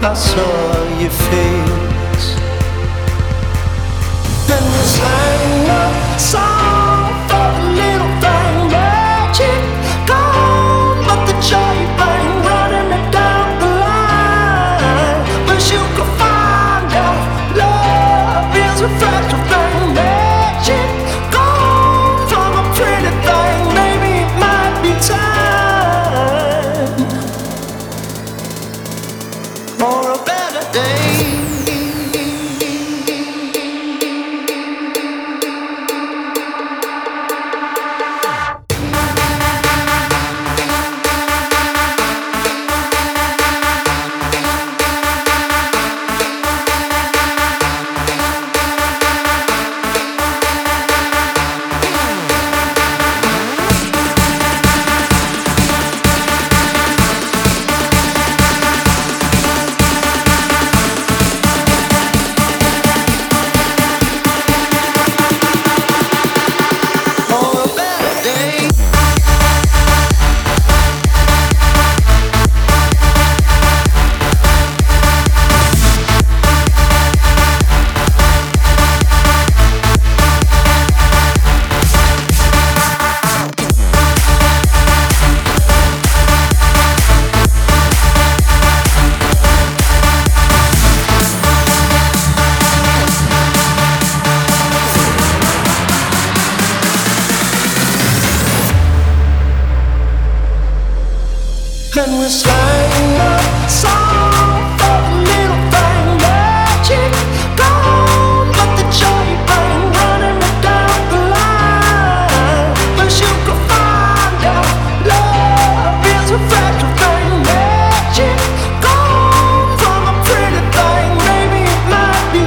I saw your face. And we sang a song for the little thing, magic gone, but the joy you bring running it down the line. Wish you could find out love is a fragile thing, magic gone from a pretty thing. Maybe it might be time for a better day. And we sang a song for the little thing, magic gone, but the joy you bring running it down the line. Wish you could find out love is a fragile thing, magic gone from a pretty thing. Maybe it might be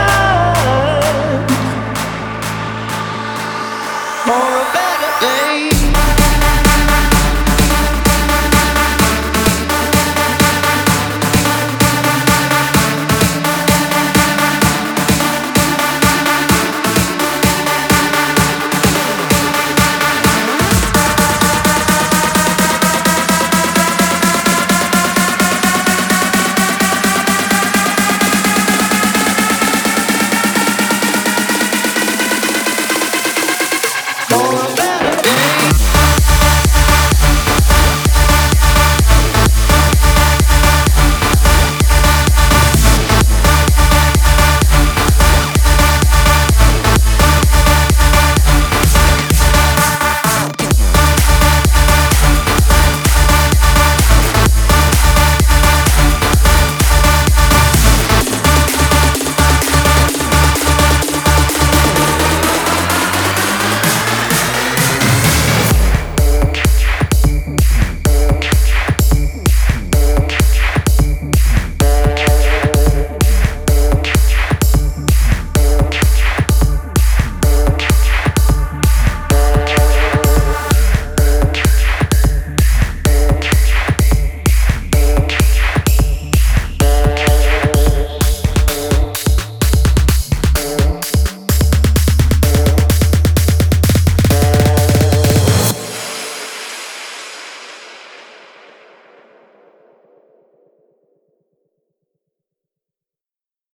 time for a better day.